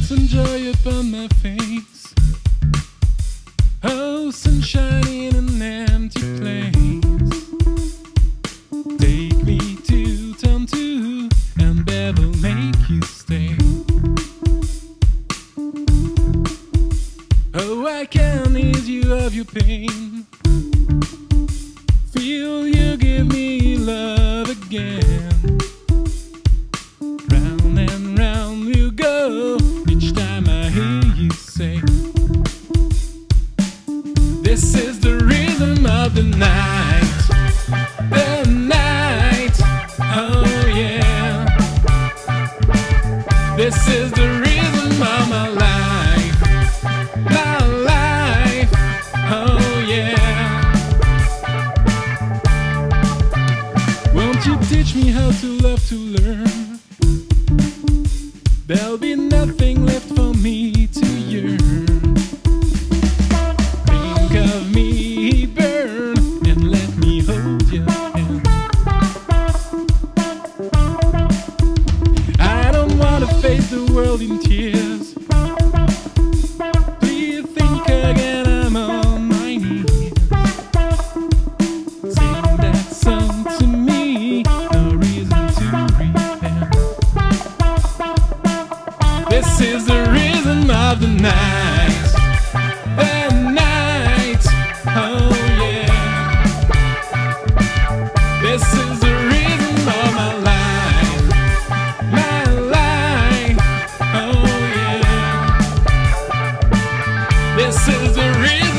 some joy upon my face. Oh, sunshine in an empty place. Take me to town too, and that will make you stay. Oh, I can ease you of your pain. Feel you give me love again. Round and round you go each time I hear you say, this is the rhythm of the night. The night, oh yeah. This is the rhythm of my life. My life, oh yeah. Won't you teach me how to love, to learn? There'll be nothing left for me to yearn. Think of me burn and let me hold your hand. I don't wanna face the world in tears. Please think again, I'm on my knees. Sing that song to me, no reason to repent. This is the rhythm of the night. The night, oh yeah. This is the rhythm of my life. My life, oh yeah. This is the rhythm.